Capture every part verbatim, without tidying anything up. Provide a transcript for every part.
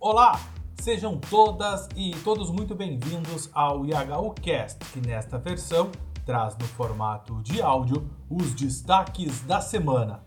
Olá, sejam todas e todos muito bem-vindos ao I H U Cast, que nesta versão traz no formato de áudio os destaques da semana.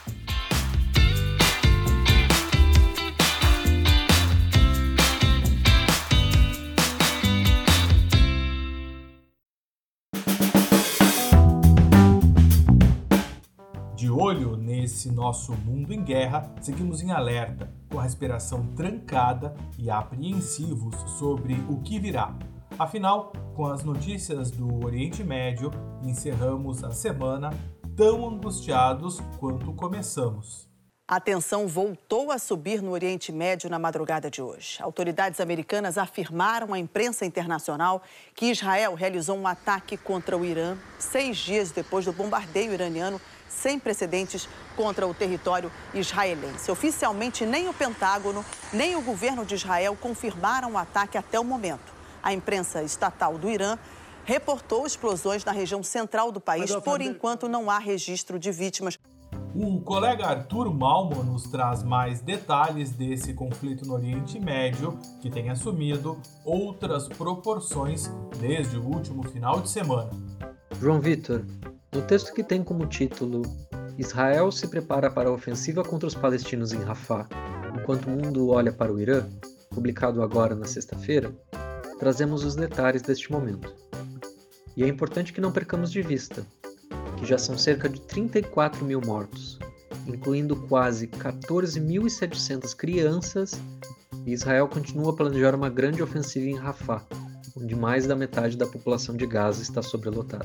De olho nesse nosso mundo em guerra, seguimos em alerta, com a respiração trancada e apreensivos sobre o que virá. Afinal, com as notícias do Oriente Médio, encerramos a semana tão angustiados quanto começamos. A tensão voltou a subir no Oriente Médio na madrugada de hoje. Autoridades americanas afirmaram à imprensa internacional que Israel realizou um ataque contra o Irã seis dias depois do bombardeio iraniano sem precedentes contra o território israelense. Oficialmente, nem o Pentágono, nem o governo de Israel confirmaram o ataque até o momento. A imprensa estatal do Irã reportou explosões na região central do país. Por enquanto, não há registro de vítimas. O colega Arthur Malmo nos traz mais detalhes desse conflito no Oriente Médio, que tem assumido outras proporções desde o último final de semana. João Vitor, no texto que tem como título Israel se prepara para a ofensiva contra os palestinos em Rafah, enquanto o mundo olha para o Irã, publicado agora na sexta-feira, trazemos os detalhes deste momento. E é importante que não percamos de vista que já são cerca de trinta e quatro mil mortos, incluindo quase quatorze mil e setecentas crianças, e Israel continua a planejar uma grande ofensiva em Rafah, onde mais da metade da população de Gaza está sobrelotada.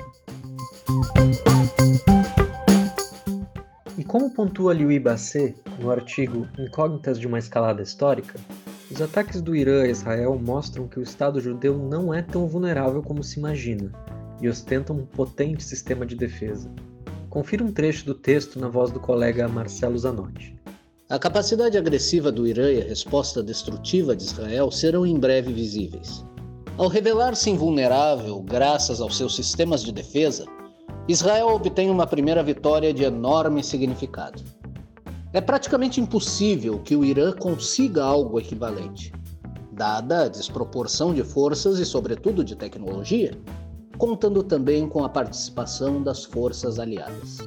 E como pontua Liu Basset no artigo Incógnitas de uma Escalada Histórica, os ataques do Irã a Israel mostram que o Estado judeu não é tão vulnerável como se imagina e ostenta um potente sistema de defesa. Confira um trecho do texto na voz do colega Marcelo Zanotti. A capacidade agressiva do Irã e a resposta destrutiva de Israel serão em breve visíveis. Ao revelar-se invulnerável graças aos seus sistemas de defesa, Israel obtém uma primeira vitória de enorme significado. É praticamente impossível que o Irã consiga algo equivalente, dada a desproporção de forças e, sobretudo, de tecnologia, contando também com a participação das forças aliadas.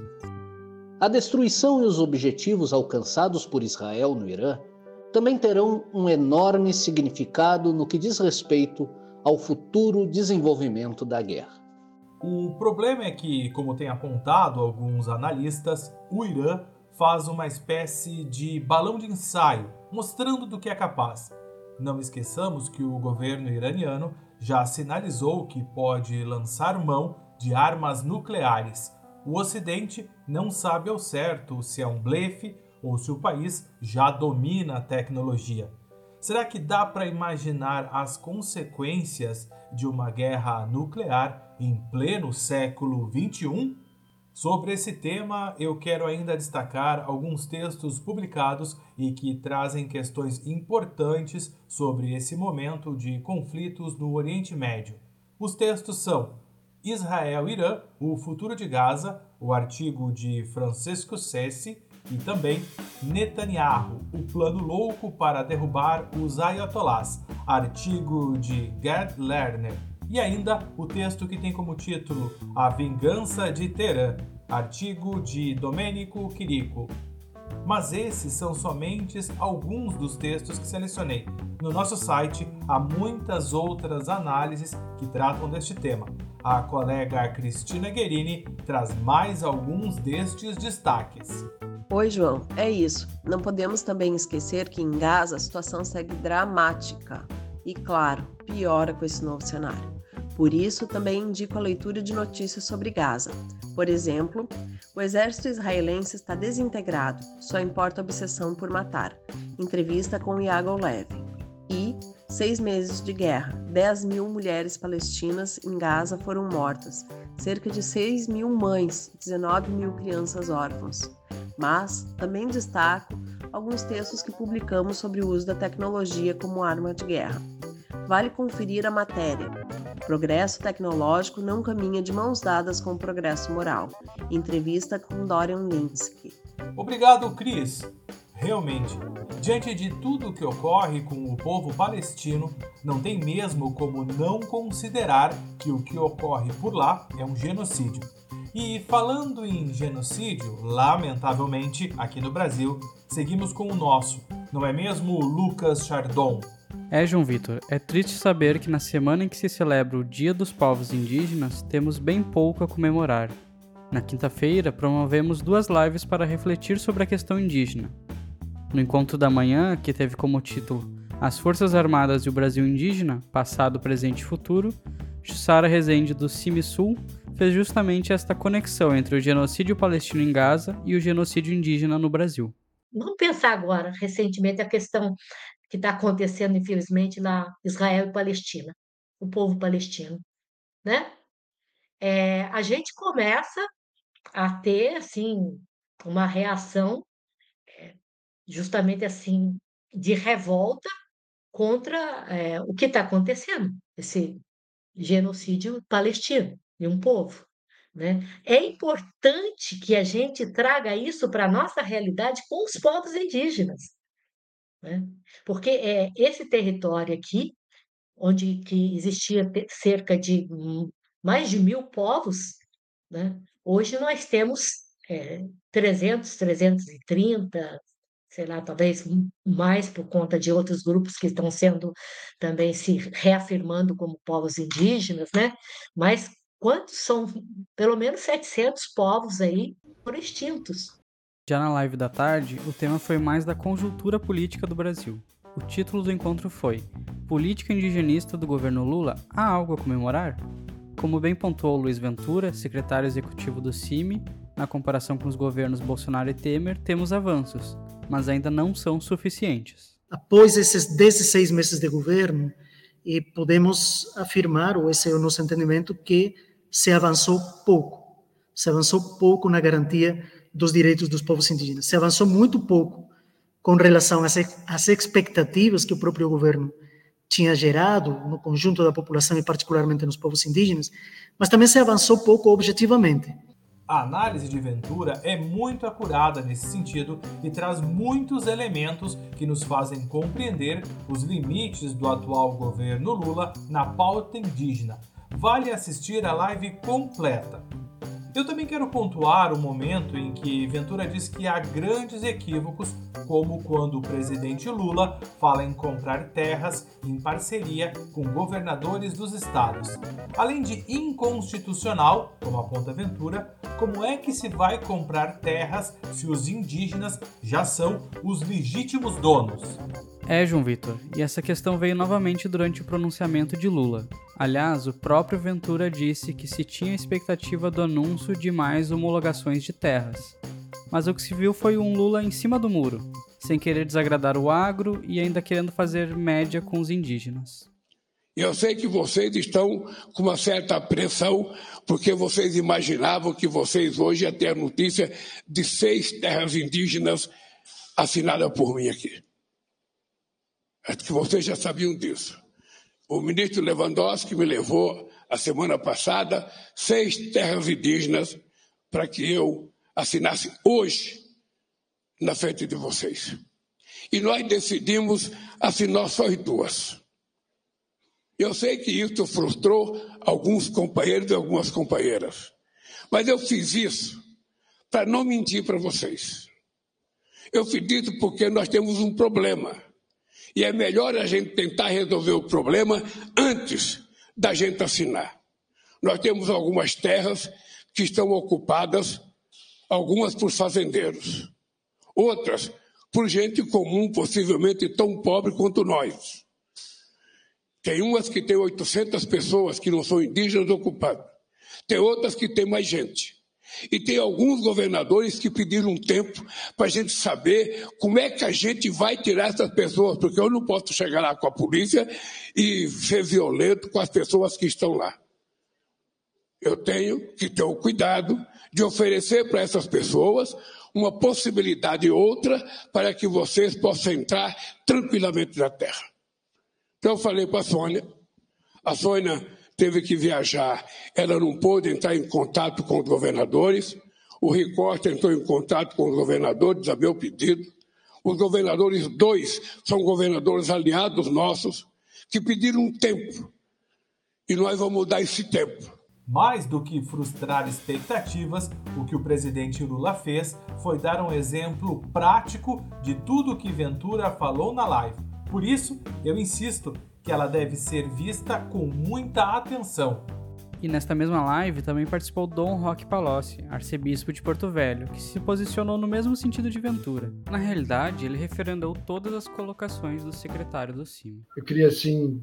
A destruição e os objetivos alcançados por Israel no Irã também terão um enorme significado no que diz respeito ao futuro desenvolvimento da guerra. O problema é que, como tem apontado alguns analistas, o Irã faz uma espécie de balão de ensaio, mostrando do que é capaz. Não esqueçamos que o governo iraniano já sinalizou que pode lançar mão de armas nucleares. O Ocidente não sabe ao certo se é um blefe ou se o país já domina a tecnologia. Será que dá para imaginar as consequências de uma guerra nuclear em pleno século vinte e um? Sobre esse tema, eu quero ainda destacar alguns textos publicados e que trazem questões importantes sobre esse momento de conflitos no Oriente Médio. Os textos são Israel e Irã, o futuro de Gaza, o artigo de Francisco Sessi, e também Netanyahu, o plano louco para derrubar os ayatollahs, artigo de Gerd Lerner. E ainda o texto que tem como título A Vingança de Teherã, artigo de Domenico Chirico. Mas esses são somente alguns dos textos que selecionei. No nosso site há muitas outras análises que tratam deste tema. A colega Cristina Guerini traz mais alguns destes destaques. Oi, João, é isso. Não podemos também esquecer que em Gaza a situação segue dramática e, claro, piora com esse novo cenário. Por isso, também indico a leitura de notícias sobre Gaza. Por exemplo, o exército israelense está desintegrado, só importa a obsessão por matar. Entrevista com Iago Levy. E seis meses de guerra, dez mil mulheres palestinas em Gaza foram mortas, cerca de seis mil mães, dezenove mil crianças órfãs. Mas também destaco alguns textos que publicamos sobre o uso da tecnologia como arma de guerra. Vale conferir a matéria. O progresso tecnológico não caminha de mãos dadas com o progresso moral. Entrevista com Dorian Lynskey. Obrigado, Cris. Realmente, diante de tudo o que ocorre com o povo palestino, não tem mesmo como não considerar que o que ocorre por lá é um genocídio. E falando em genocídio, lamentavelmente, aqui no Brasil, seguimos com o nosso, não é mesmo, Lucas Chardon? É, João Vitor, é triste saber que na semana em que se celebra o Dia dos Povos Indígenas, temos bem pouco a comemorar. Na quinta-feira, promovemos duas lives para refletir sobre a questão indígena. No encontro da manhã, que teve como título As Forças Armadas e o Brasil Indígena, Passado, Presente e Futuro, Jussara Rezende do CIMISUL fez justamente esta conexão entre o genocídio palestino em Gaza e o genocídio indígena no Brasil. Vamos pensar agora, recentemente, a questão que está acontecendo, infelizmente, na Israel e Palestina, o povo palestino, né? É, a gente começa a ter, assim, uma reação justamente assim de revolta contra é, o que está acontecendo, esse genocídio palestino de um povo, né? É importante que a gente traga isso para a nossa realidade com os povos indígenas, né? Porque é esse território aqui, onde que existia cerca de mais de mil povos, né? Hoje nós temos é, trezentos, trezentos e trinta, sei lá, talvez mais por conta de outros grupos que estão sendo também se reafirmando como povos indígenas, né? Mas quantos são? Pelo menos setecentos povos aí foram extintos. Já na live da tarde, o tema foi mais da conjuntura política do Brasil. O título do encontro foi Política indigenista do governo Lula, há algo a comemorar? Como bem pontuou Luiz Ventura, secretário executivo do CIMI, na comparação com os governos Bolsonaro e Temer, temos avanços, mas ainda não são suficientes. Após esses dezesseis meses de governo, e podemos afirmar, ou esse é o nosso entendimento, que se avançou pouco. Se avançou pouco na garantia dos direitos dos povos indígenas. Se avançou muito pouco com relação às, às expectativas que o próprio governo tinha gerado no conjunto da população e particularmente nos povos indígenas, mas também se avançou pouco objetivamente. A análise de Ventura é muito acurada nesse sentido e traz muitos elementos que nos fazem compreender os limites do atual governo Lula na pauta indígena. Vale assistir a live completa. Eu também quero pontuar o momento em que Ventura diz que há grandes equívocos, como quando o presidente Lula fala em comprar terras em parceria com governadores dos estados. Além de inconstitucional, como aponta Ventura, como é que se vai comprar terras se os indígenas já são os legítimos donos? É, João Vitor, e essa questão veio novamente durante o pronunciamento de Lula. Aliás, o próprio Ventura disse que se tinha expectativa do anúncio de mais homologações de terras. Mas o que se viu foi um Lula em cima do muro, sem querer desagradar o agro e ainda querendo fazer média com os indígenas. Eu sei que vocês estão com uma certa pressão, porque vocês imaginavam que vocês hoje iam ter a notícia de seis terras indígenas assinadas por mim aqui. Acho que vocês já sabiam disso. O ministro Lewandowski me levou, a semana passada, seis terras indígenas para que eu assinasse hoje na frente de vocês. E nós decidimos assinar só as duas. Eu sei que isso frustrou alguns companheiros e algumas companheiras, mas eu fiz isso para não mentir para vocês. Eu fiz isso porque nós temos um problema. E é melhor a gente tentar resolver o problema antes da gente assinar. Nós temos algumas terras que estão ocupadas, algumas por fazendeiros, outras por gente comum, possivelmente tão pobre quanto nós. Tem umas que tem oitocentas pessoas que não são indígenas ocupadas. Tem outras que tem mais gente. E tem alguns governadores que pediram um tempo para a gente saber como é que a gente vai tirar essas pessoas, porque eu não posso chegar lá com a polícia e ser violento com as pessoas que estão lá. Eu tenho que ter o cuidado de oferecer para essas pessoas uma possibilidade outra para que vocês possam entrar tranquilamente na terra. Então eu falei para a Sônia, a Sônia teve que viajar, ela não pôde entrar em contato com os governadores, o Record entrou em contato com os governadores, a meu pedido, Os governadores, dois, são governadores aliados nossos, que pediram um tempo. E nós vamos dar esse tempo. Mais do que frustrar expectativas, o que o presidente Lula fez foi dar um exemplo prático de tudo o que Ventura falou na live. Por isso, eu insisto que ela deve ser vista com muita atenção. E nesta mesma live também participou Dom Roque Palocci, arcebispo de Porto Velho, que se posicionou no mesmo sentido de Ventura. Na realidade, ele referendou todas as colocações do secretário do C I M. Eu queria, assim,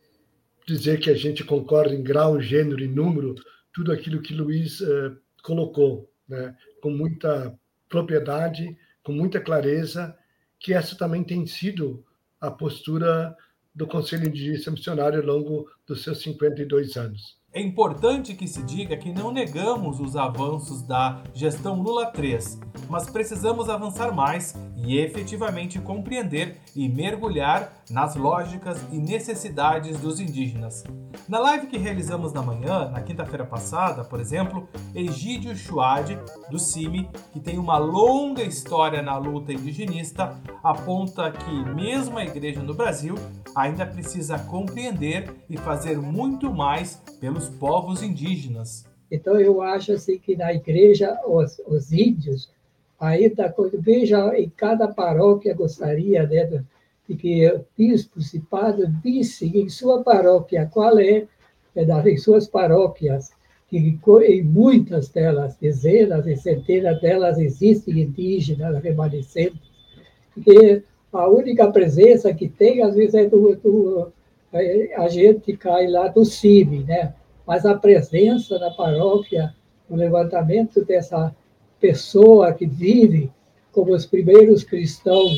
dizer que a gente concorda em grau, gênero e número, tudo aquilo que Luiz uh, colocou, né? Com muita propriedade, com muita clareza, que essa também tem sido a postura do Conselho Indígena Missionário ao longo dos seus cinquenta e dois anos. É importante que se diga que não negamos os avanços da gestão Lula três, mas precisamos avançar mais e efetivamente compreender e mergulhar nas lógicas e necessidades dos indígenas. Na live que realizamos na manhã, na quinta-feira passada, por exemplo, Egídio Chouade, do C I M, que tem uma longa história na luta indigenista, aponta que mesmo a igreja no Brasil ainda precisa compreender e fazer muito mais pelos povos indígenas. Então eu acho assim que na igreja os, os índios ainda, veja, em cada paróquia gostaria, né, de que bispos e padres vissem em sua paróquia qual é, em suas paróquias, que em muitas delas, dezenas e centenas delas existem indígenas remanescentes, porque a única presença que tem, às vezes, é do, do a gente cai lá do C I M, né? Mas a presença na paróquia, o levantamento dessa pessoa que vive como os primeiros cristãos,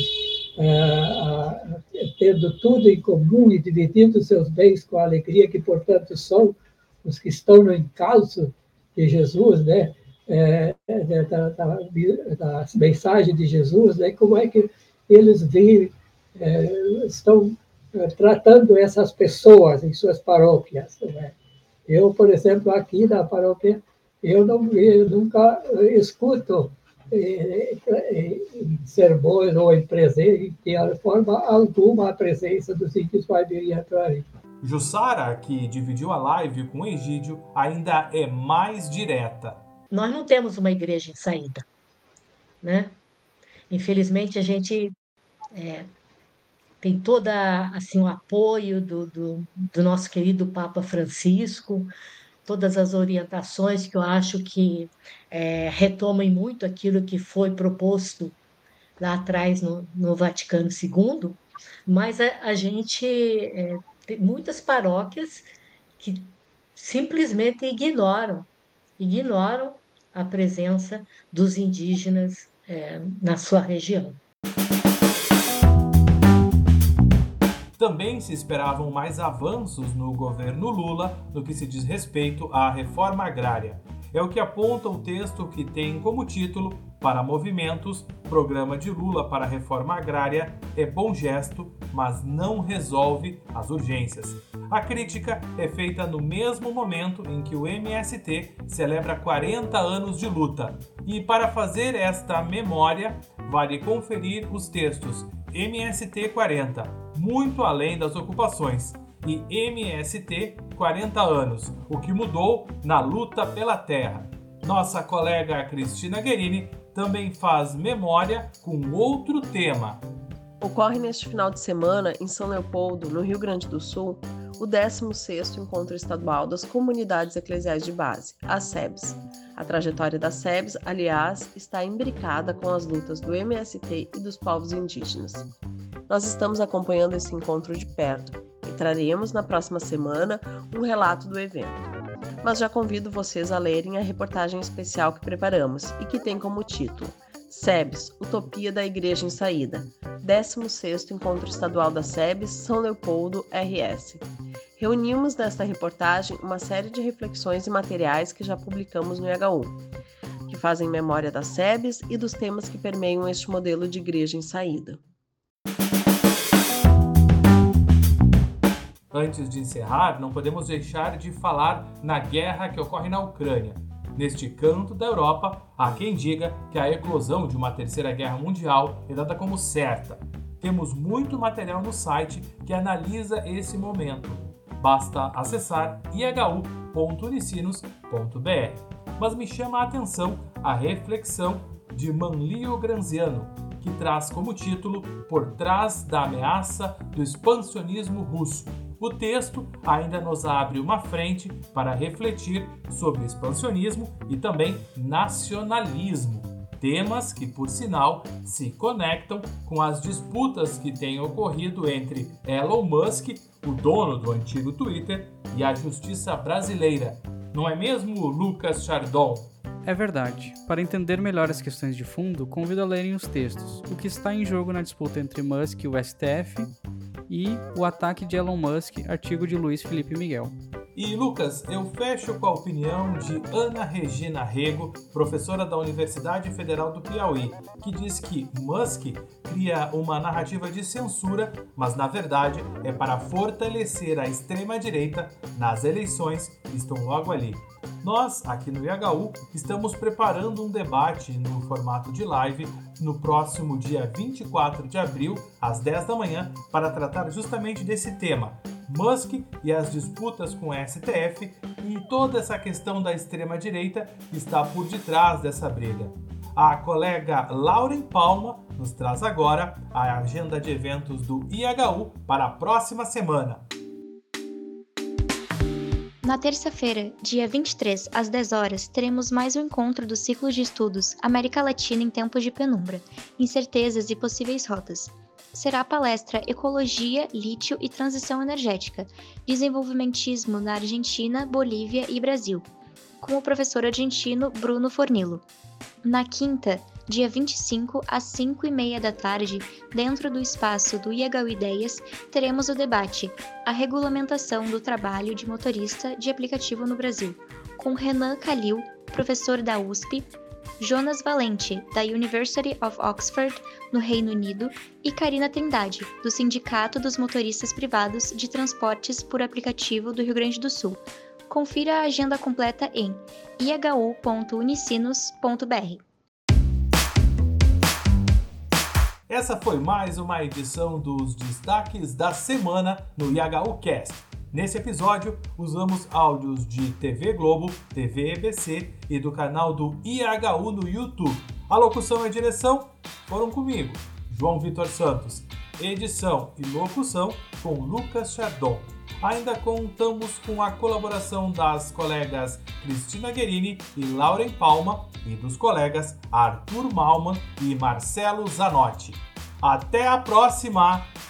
ah, tendo tudo em comum e dividindo seus bens com a alegria, que, portanto, são os que estão no encalço de Jesus, né? É, da, da, das mensagens de Jesus, né? Como é que eles vivem, é, estão é, tratando essas pessoas em suas paróquias, né? Eu, por exemplo, aqui na paróquia, eu, não, eu nunca escuto eh, em sermões ou em presença, de forma alguma, a presença dos índios Guaibiri-Atuari. Jussara, que dividiu a live com o Egídio, ainda é mais direta. Nós não temos uma igreja em saída, né? Infelizmente, a gente é, tem todo assim, o apoio do, do, do nosso querido Papa Francisco, todas as orientações que eu acho que é, retomam muito aquilo que foi proposto lá atrás no, no Vaticano segundo, mas a, a gente é, tem muitas paróquias que simplesmente ignoram, ignoram a presença dos indígenas é, na sua região. Também se esperavam mais avanços no governo Lula no que se diz respeito à reforma agrária. É o que aponta o texto que tem como título, para movimentos, Programa de Lula para a Reforma Agrária é bom gesto, mas não resolve as urgências. A crítica é feita no mesmo momento em que o M S T celebra quarenta anos de luta. E para fazer esta memória, vale conferir os textos M S T quarenta, muito além das ocupações, e M S T quarenta anos, o que mudou na luta pela terra. Nossa colega Cristina Guerini também faz memória com outro tema. Ocorre neste final de semana, em São Leopoldo, no Rio Grande do Sul, o décimo sexto Encontro Estadual das Comunidades Eclesiais de Base, as S E B S. A trajetória das S E B S, aliás, está imbricada com as lutas do M S T e dos povos indígenas. Nós estamos acompanhando esse encontro de perto e traremos na próxima semana um relato do evento. Mas já convido vocês a lerem a reportagem especial que preparamos e que tem como título S E B S, Utopia da Igreja em Saída, décimo sexto Encontro Estadual da S E B S, São Leopoldo, R S. Reunimos nesta reportagem uma série de reflexões e materiais que já publicamos no I H U, que fazem memória da S E B S e dos temas que permeiam este modelo de igreja em saída. Antes de encerrar, não podemos deixar de falar na guerra que ocorre na Ucrânia. neste canto da Europa, há quem diga que a eclosão de uma terceira guerra mundial é dada como certa. Temos muito material no site que analisa esse momento. Basta acessar i h u ponto unicinos ponto b r. Mas me chama a atenção a reflexão de Manlio Granziano, que traz como título Por Trás da Ameaça do Expansionismo Russo. O texto ainda nos abre uma frente para refletir sobre expansionismo e também nacionalismo, temas que, por sinal, se conectam com as disputas que têm ocorrido entre Elon Musk, o dono do antigo Twitter, e a justiça brasileira. Não é mesmo, Lucas Chardon? É verdade. Para entender melhor as questões de fundo, convido a lerem os textos, o que está em jogo na disputa entre Musk e o S T F e o ataque de Elon Musk, artigo de Luiz Felipe Miguel. E, Lucas, eu fecho com a opinião de Ana Regina Rego, professora da Universidade Federal do Piauí, que diz que Musk cria uma narrativa de censura, mas na verdade é para fortalecer a extrema-direita nas eleições que estão logo ali. Nós, aqui no I H U, estamos preparando um debate no formato de live no próximo dia vinte e quatro de abril, às dez da manhã, para tratar justamente desse tema. Musk e as disputas com o S T F e toda essa questão da extrema-direita que está por detrás dessa briga. A colega Lauren Palma nos traz agora a agenda de eventos do I H U para a próxima semana. Na terça-feira, dia vinte e três, às dez horas, teremos mais um encontro do ciclo de estudos América Latina em Tempos de Penumbra, Incertezas e Possíveis Rotas. Será a palestra Ecologia, Lítio e Transição Energética, Desenvolvimentismo na Argentina, Bolívia e Brasil, com o professor argentino Bruno Fornillo. Na quinta, dia vinte e cinco, às cinco e meia da tarde, dentro do espaço do I H U Ideias, teremos o debate A Regulamentação do Trabalho de Motorista de Aplicativo no Brasil, com Renan Calil, professor da U S P, Jonas Valente, da University of Oxford, no Reino Unido, e Karina Trindade, do Sindicato dos Motoristas Privados de Transportes por Aplicativo do Rio Grande do Sul. Confira a agenda completa em i h u ponto unicinos ponto b r. Essa foi mais uma edição dos destaques da semana no I H U Cast. Nesse episódio, usamos áudios de T V Globo, T V E B C e do canal do I H U no YouTube. A locução e a direção foram comigo, João Vitor Santos. Edição e locução com Lucas Chardon. Ainda contamos com a colaboração das colegas Cristina Guerini e Lauren Palma e dos colegas Arthur Malman e Marcelo Zanotti. Até a próxima!